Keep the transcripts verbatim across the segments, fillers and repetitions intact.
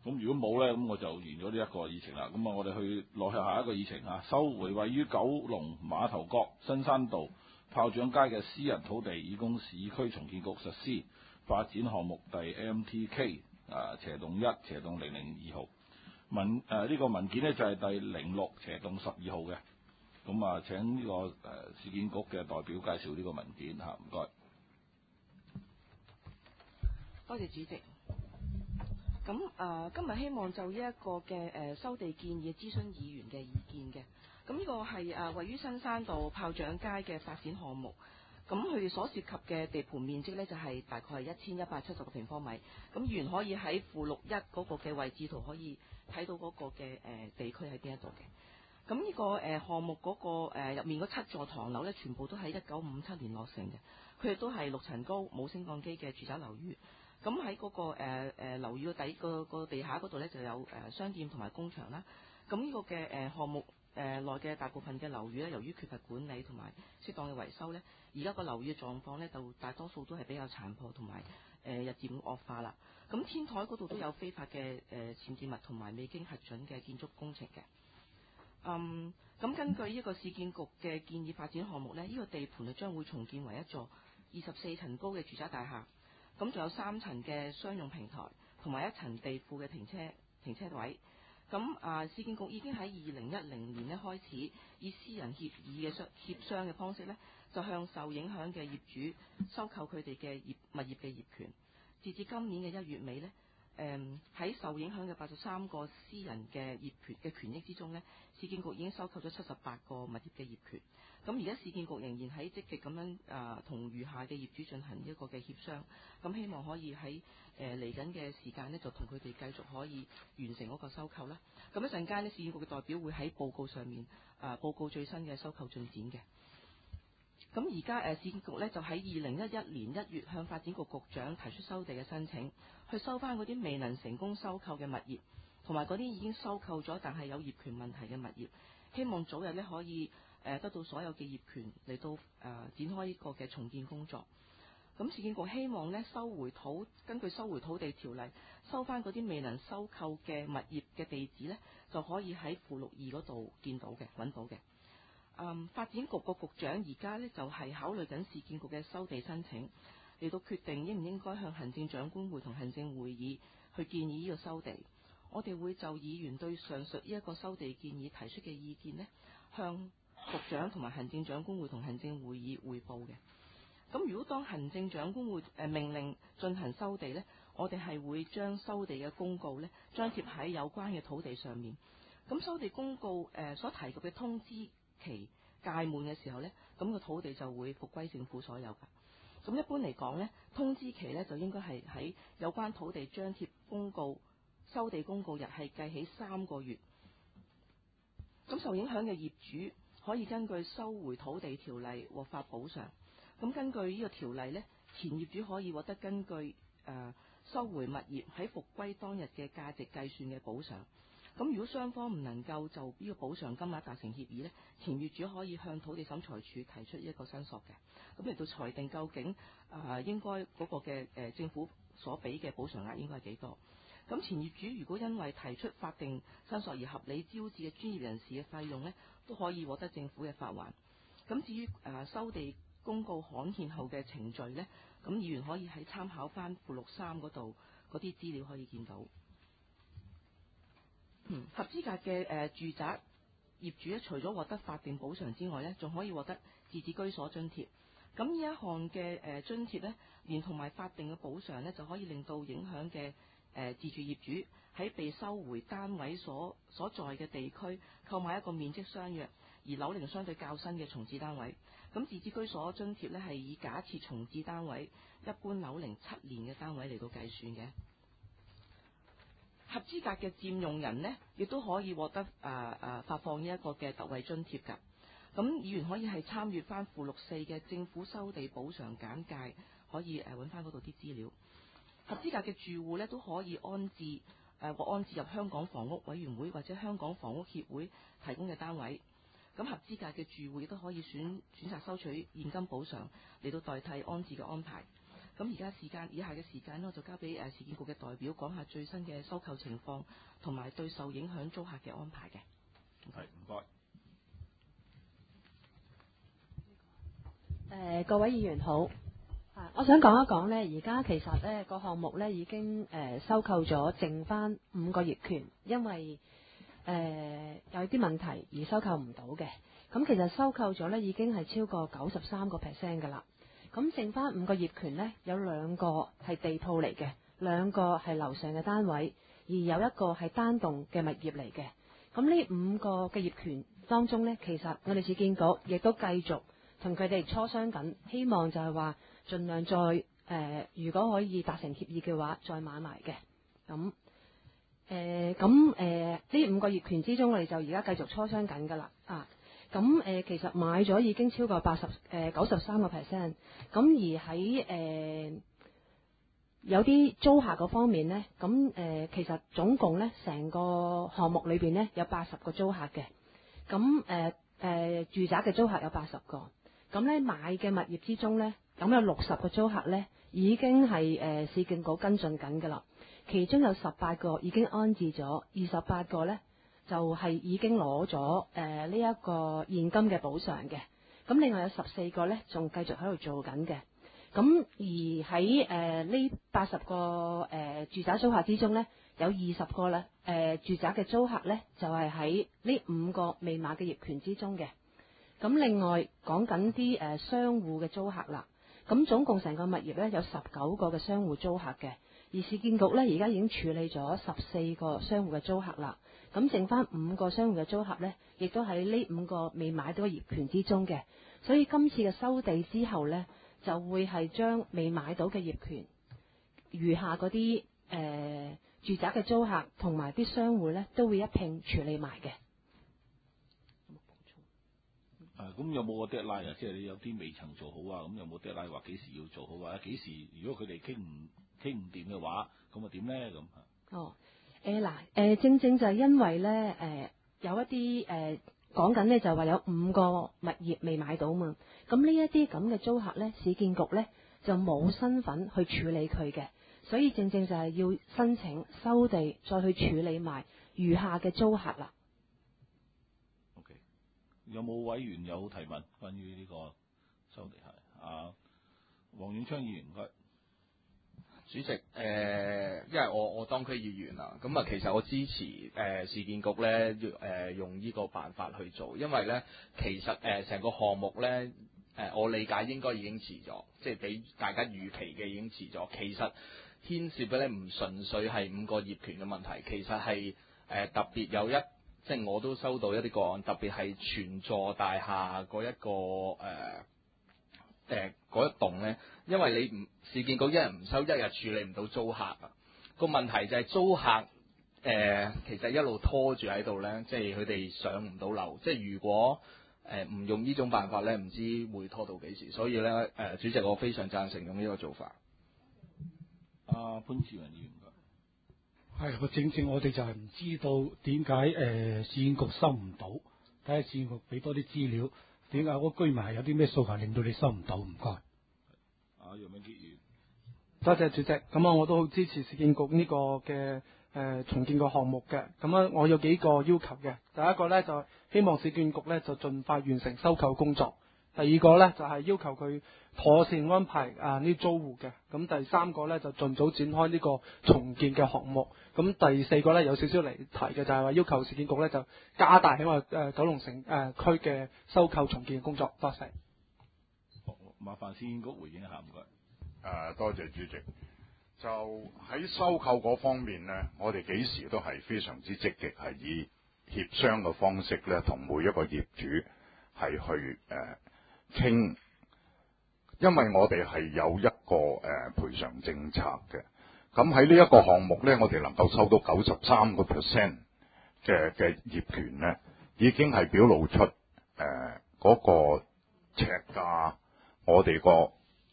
咁如果冇咧，咁我就完咗呢一個議程啦。咁啊，我哋去落去下一個議程啊，收回位於九龍碼頭角新山道炮仗街嘅私人土地，以供市區重建局實施發展項目第 M T K 啊斜洞一斜洞零零二號文誒呢、呃這個文件呢，就係、是、第零六斜洞十二號嘅。咁啊，請呢、這個誒、呃、市建局嘅代表介紹呢個文件嚇，唔該。 多謝主席。咁誒、呃，今日希望就呢一個嘅誒、呃、收地建議諮詢議員嘅意見嘅。咁呢個係誒、呃、位於新山道炮仗街嘅發展項目。咁佢哋所涉及嘅地盤面積呢，就係、是、大概係一千一百七十個平方米。咁議員可以喺附錄一嗰個嘅位置圖可以睇到嗰個嘅誒、呃、地區喺邊一度嘅。咁呢、這個誒、呃、項目嗰、那個誒入、呃、面嗰七座唐樓呢，全部都喺一九五七年落成嘅。佢哋都係六層高冇升降機嘅住宅樓宇。咁喺嗰個誒誒、呃呃、樓宇嘅底個個地下嗰度呢，就有誒、呃、商店同埋工場啦。咁呢個嘅誒、呃、項目誒內嘅大部分嘅樓宇呢，由於缺乏管理同埋適當嘅維修呢，而家個樓宇嘅狀況呢，就大多數都係比較殘破同埋誒日漸惡化啦。咁天台嗰度都有非法嘅誒僭建物同埋未經核准嘅建築工程嘅。嗯，咁根據呢個市建局嘅建議發展項目呢，呢、呢個地盤就將會重建為一座二十四層高嘅住宅大廈。咁仲有三層嘅商用平台，同埋一層地庫嘅停車停車位。咁啊，市建局已經喺二零一零年呢開始，以私人協議嘅商協商嘅方式呢，就向受影響嘅業主收購佢哋嘅業物業嘅業權。截至今年嘅一月尾呢，誒喺受影響嘅八十三個私人嘅業權嘅權益之中呢，市建局已經收購咗七十八個物業嘅業權。咁而家市建局仍然喺積極咁樣啊，同餘下嘅業主進行一個嘅協商。咁希望可以喺誒嚟緊嘅時間呢，就同佢哋繼續可以完成嗰個收購啦。咁一陣間呢，市建局嘅代表會喺報告上面啊報告最新嘅收購進展嘅。咁而家誒市建局呢，就喺二零一一年一月向發展局局長提出收地嘅申請，去收翻嗰啲未能成功收購嘅物業，同埋嗰啲已經收購咗但係有業權問題嘅物業，希望早日呢可以誒得到所有嘅業權嚟到誒展開呢個嘅重建工作。咁市建局希望呢收回土根據收回土地條例收翻嗰啲未能收購嘅物業嘅地址呢，就可以喺附錄二嗰度見到嘅揾到嘅。嗯，發展局個局長而家呢，就係、是、考慮緊市建局嘅收地申請，嚟到決定應唔應該向行政長官會同行政會議去建議呢個收地。我哋會就議員對上述呢一個收地建議提出嘅意見呢，向局長同埋行政長官會同行政會議匯報嘅。咁如果當行政長官會誒命令進行收地呢，我哋係會將收地嘅公告呢張貼喺有關嘅土地上面。咁收地公告誒所提及嘅通知期屆滿嘅時候呢，咁個土地就會復歸政府所有㗎。咁一般嚟講呢，通知期呢就應該係喺有關土地張貼公告收地公告日係計起三個月。咁受影響嘅業主可以根據收回土地條例獲發補償。咁根據呢個條例呢，前業主可以獲得根據誒、呃、收回物業喺復歸當日嘅價值計算嘅補償。咁如果雙方唔能夠就呢個補償金額達成協議呢，前業主可以向土地審裁處提出一個申索嘅。咁嚟到裁定究竟啊、呃、應該嗰個嘅誒、呃、政府所俾嘅補償額應該係幾多？咁前業主如果因為提出法定申索而合理招致嘅專業人士嘅費用呢，都可以獲得政府嘅發還。咁至於誒、呃、收地公告刊憲後嘅程序呢，咁議員可以喺參考翻附錄三嗰度嗰啲資料可以見到。嗯，合資格嘅誒、呃、住宅業主咧，除咗獲得法定補償之外呢，仲可以獲得自置居所津貼。咁呢一項嘅誒、呃、津貼呢，連同埋法定嘅補償呢，就可以令到影響嘅誒、呃、自住業主喺被收回單位所所在嘅地區購買一個面積相若而樓齡相對較新嘅重置單位。咁自置居所津貼呢，係以假設重置單位一般樓齡七年嘅單位嚟到計算嘅。合資格嘅佔用人呢，亦都可以獲得誒誒、呃、發放呢一個嘅特惠津貼㗎。咁議員可以係參閱翻附錄四嘅政府收地補償簡介，可以誒揾翻嗰度啲資料。合資格嘅住戶呢，都可以安置誒或、呃、安置入香港房屋委員會或者香港房屋協會提供嘅單位。咁合資格嘅住戶亦都可以選選擇收取現金補償嚟到代替安置嘅安排。 咁而家時間以下嘅時間呢，我就交俾誒市建局嘅代表講下最新嘅收購情況，同埋對受影響租客嘅安排嘅。 係，唔該。 誒、呃、各位議員好，啊，我想講一講呢。而家其實呢個項目呢已經誒、呃、收購咗，剩翻五個業權，因為誒、呃、有啲問題而收購唔到嘅。咁其實收購咗呢已經係超過九十三個 percent 㗎啦。咁剩翻五個業權呢，有兩個係地鋪嚟嘅，兩個係樓上嘅單位，而有一個係單棟嘅物業嚟嘅。咁呢五個嘅業權當中呢，其實我哋市建局亦都繼續同佢哋磋商緊，希望就係話盡量再誒、呃，如果可以達成協議嘅話，再買埋嘅。咁誒咁誒呢五個業權之中，我哋就而家繼續磋商緊㗎啦。啊，咁誒、呃、其實買咗已經超過八十誒九十三個 percent。咁而喺誒、呃、有啲租客嗰方面呢，咁誒、呃、其實總共呢成個項目裏邊呢，有八十個租客嘅。咁誒誒住宅嘅租客有八十個。咁咧買嘅物業之中呢，咁有六十個租客呢已經係誒、呃、市建局跟進緊㗎啦。其中有十八個已經安置咗，二十八個呢就係、是、已經攞咗誒呢一個現金嘅補償嘅。咁另外有十四個呢仲繼續喺度做緊嘅。咁而喺誒呢八十個誒、呃、住宅租客之中呢，有二十個呢誒、呃、住宅嘅租客呢就係喺呢五個未買嘅業權之中嘅。咁另外講緊啲誒商戶嘅租客啦，咁總共成個物業咧有十九個嘅商戶租客嘅，而市建局咧而家已經處理咗十四個商戶嘅租客啦，咁剩翻五個商戶嘅租客咧，亦都喺呢五個未買到嘅業權之中嘅，所以今次嘅收地之後咧，就會係將未買到嘅業權，餘下嗰啲誒住宅嘅租客同埋啲商戶咧，都會一併處理埋嘅。 啊，咁有冇個 deadline 啊？即係你有啲未曾做好啊，咁有冇 deadline 話幾時要做好，或者幾時如果佢哋傾唔傾唔掂嘅話，咁啊點咧咁？ 哦，誒嗱，誒正正就係因為咧，誒、呃、有一啲誒講緊咧，就話有五個物業未買到嘛，咁呢一啲咁嘅租客咧，市建局咧就冇身份去處理佢嘅，所以正正就係要申請收地，再去處理埋餘下嘅租客啦。 有冇委員有提問關於呢個收地係？啊，黃永昌議員唔該。 主席，誒、呃，因為我我當區議員啦，咁啊，其實我支持誒、呃、市建局咧，要、呃、誒用呢個辦法去做，因為咧，其實誒成、呃、個項目咧，誒、呃、我理解應該已經遲咗，即係比大家預期嘅已經遲咗。其實牽涉嘅咧唔純粹係五個業權嘅問題，其實係誒、呃、特別有一。即係我都收到一啲個案，特別係全座大廈嗰一個誒誒嗰一棟咧，因為你唔市建局一日唔收，一日處理唔到租客啊。個問題就係租客誒、呃、其實一路拖住喺度咧，即係佢哋上唔到樓。即係如果誒唔、呃、用呢種辦法咧，唔知會拖到幾時。所以咧誒、呃，主席我非常贊成用呢個做法。 阿潘志文議員。 係，我正正我哋就係唔知道點解誒市建局收唔到，睇下市建局俾多啲資料，點解嗰居民係有啲咩訴求令到你收唔到？唔該。 啊，楊永傑議員， 多謝主席。咁啊，我都好支持市建局呢個嘅誒、呃、重建個項目嘅。咁啊，我有幾個要求嘅。第一個咧就希望市建局咧就盡快完成收購工作。第二個咧就係、是、要求佢妥善安排啊呢啲租戶嘅。咁第三個咧就盡早展開呢個重建嘅項目。咁第四個咧有少少離題嘅，就係話要求市建局咧就加大喺我誒九龍城誒、呃、區嘅收購重建嘅工作。多謝。 麻煩市建局回應一下，唔該。 誒、呃，多謝主席。就喺收購嗰方面呢，我哋幾時都係非常之積極，係以協商嘅方式咧，同每一個業主係去誒傾、呃，因為我哋係有一個誒、呃、賠償政策嘅。咁喺呢一個項目咧，我哋能夠收到九十三個 percent 嘅嘅業權咧，已經係表露出誒嗰、呃那個尺價，我哋個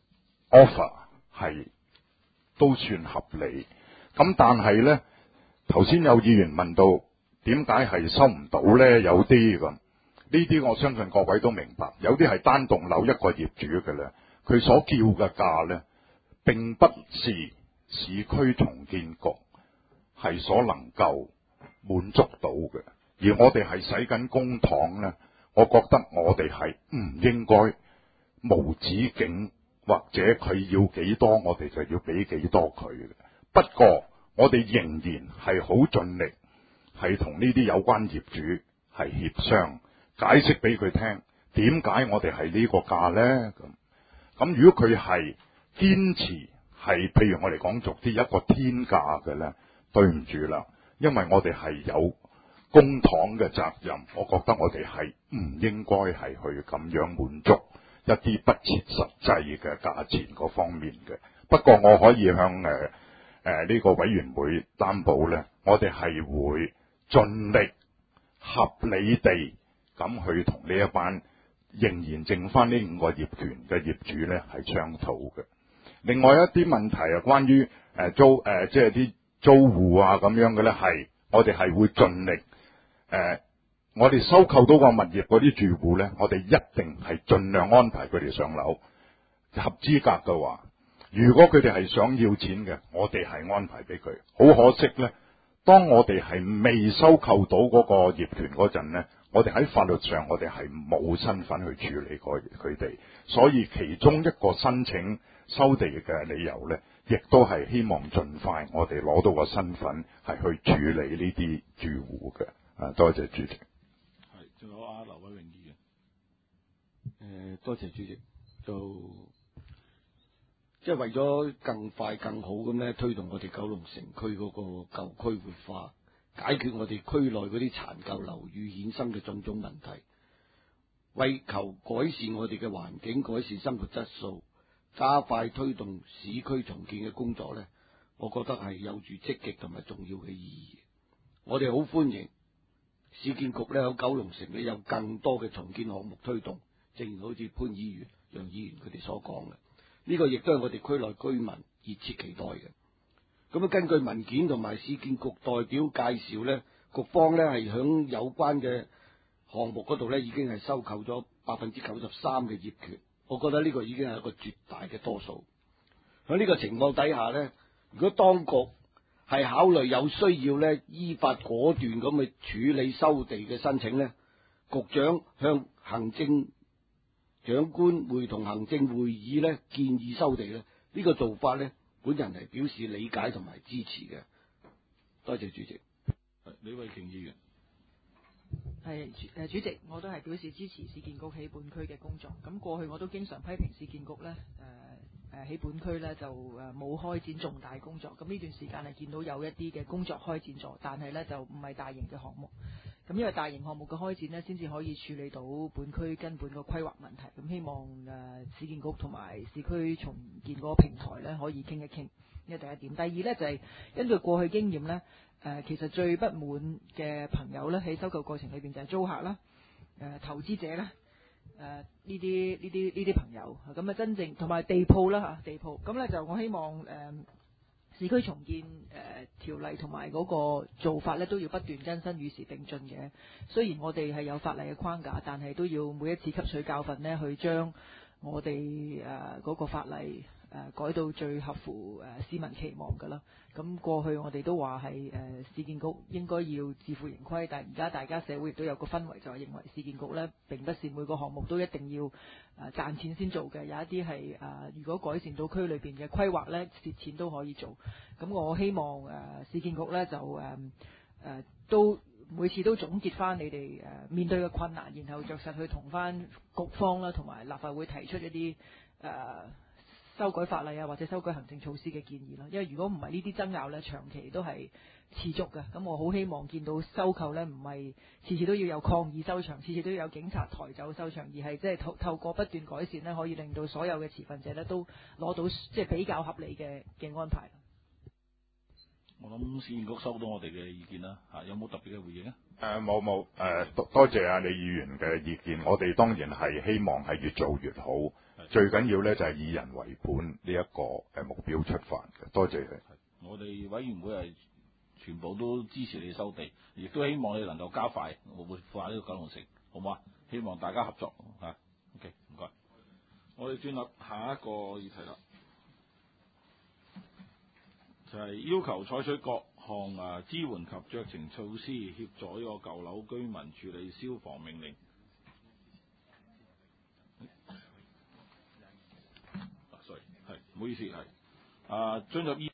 offer 係都算合理。咁但係咧，頭先有議員問到點解係收唔到咧？有啲咁，呢啲我相信各位都明白，有啲係單棟樓一個業主嘅咧，佢所叫嘅價咧， 並不是市區重建局係所能夠滿足到嘅，而我哋係使緊公帑呢，我覺得我哋係唔應該無止境，或者佢要幾多，我哋就要俾幾多佢嘅。不過我哋仍然係好盡力，係同呢啲有關業主係協商，解釋俾佢聽點解我哋係呢個價呢？咁咁如果佢係堅持係，譬如我哋講俗啲一個天價嘅呢，對唔住啦，因為我哋係有公帑嘅責任，我覺得我哋係唔應該係去咁樣滿足一啲不切實際嘅價錢嗰方面嘅。不過我可以向誒誒呢個委員會擔保呢，我哋係會盡力合理地咁去同呢一班仍然剩翻呢五個業權嘅業主呢係商討嘅。另外一啲問題啊，關於誒租誒即係啲租戶啊咁樣嘅呢，係我哋係會盡力誒、呃，我哋收購到個物業嗰啲住戶呢，我哋一定係盡量安排佢哋上樓，合資格嘅話。如果佢哋係想要錢嘅，我哋係安排俾佢。好可惜呢，當我哋係未收購到嗰個業權嗰陣呢，我哋喺法律上我哋係冇身份去處理過佢哋，所以其中一個申請收地嘅理由呢，亦都係希望盡快我哋攞到個身份係去處理呢啲住戶嘅。啊，多謝主席。 係，仲有阿劉偉榮議員。 誒、呃，多謝主席。就即係為咗更快更好咁咧，推動我哋九龍城區嗰個舊區活化，解決我哋區內嗰啲殘舊樓宇衍生嘅種種問題，為求改善我哋嘅環境，改善生活質素，加快推動市區重建嘅工作咧，我覺得係有住積極同埋重要嘅意義。我哋好歡迎市建局咧喺九龍城咧有更多嘅重建項目推動，正如好似潘議員、楊議員佢哋所講嘅。呢個亦都係我哋區內居民熱切期待嘅。咁啊，根據文件同埋市建局代表介紹呢，局方呢係響有關嘅項目嗰度呢已經係收購咗百分之九十三嘅業權。我覺得呢個已經係一個絕大嘅多數。喺呢個情況底下呢，如果當局係考慮有需要呢，依法果斷咁去處理收地嘅申請呢，局長向行政長官會同行政會議咧建議收地咧，呢、這個做法咧，本人係表示理解同埋支持嘅。多謝主席。 李慧瓊議員。 係誒主席，我都係表示支持市建局喺本區嘅工作。咁過去我都經常批評市建局咧誒誒喺本區咧就誒冇開展重大工作。咁呢段時間係見到有一啲嘅工作開展咗，但係咧就唔係大型嘅項目。咁因為大型項目嘅開展呢，先至可以處理到本區根本個規劃問題。咁希望誒、呃、市建局同埋市區重建嗰個平台呢，可以傾一傾。呢第一點。第二呢，就係、是、根據過去經驗呢，誒、呃、其實最不滿嘅朋友呢，喺收購過程裏邊就係租客啦、誒、呃、投資者啦、誒呢啲呢啲呢啲朋友。咁啊真正同埋地鋪啦嚇地鋪。咁呢就我希望誒。呃市區重建誒、呃、條例同埋嗰個做法咧，都要不斷更新與時並進嘅。雖然我哋係有法例嘅框架，但係都要每一次吸取教訓呢，去將我哋誒嗰個法例誒、呃、改到最合乎誒、呃、市民期望㗎啦。咁過去我哋都話係誒市建局應該要自負盈虧，但係而家大家社會亦都有個氛圍，就係認為市建局呢並不是每個項目都一定要誒、呃、賺錢先做嘅，有一啲係誒如果改善到區裏邊嘅規劃呢，蝕錢都可以做。咁我希望誒、呃、市建局呢就誒誒、呃呃、都每次都總結翻你哋誒、呃、面對嘅困難，然後着實去同翻局方啦同埋立法會提出一啲誒。呃修改法例啊，或者修改行政措施嘅建議啦，因為如果唔係呢啲爭拗呢，長期都係持續嘅。咁我好希望見到收購呢，唔係次次都要有抗議收場，次次都要有警察抬走收場，而係即係透透過不斷改善呢，可以令到所有嘅持份者呢都攞到即係比較合理嘅嘅安排。 我諗市建局收到我哋嘅意見啦，嚇有冇特別嘅回應啊？ 誒冇冇誒多多謝啊李議員嘅意見，我哋當然係希望係越做越好，最緊要咧就係以人為本呢一個誒目標出發嘅。多謝你。 我哋委員會係全部都支持你收地，亦都希望你能夠加快活化呢個九龍城，好嘛？希望大家合作嚇。OK，唔該。我哋轉入下一個議題啦。 就係、要求採取各項啊支援及酌情措施，協助呢個舊樓居民處理消防命令。啊，sorry，係唔好意思，係啊進入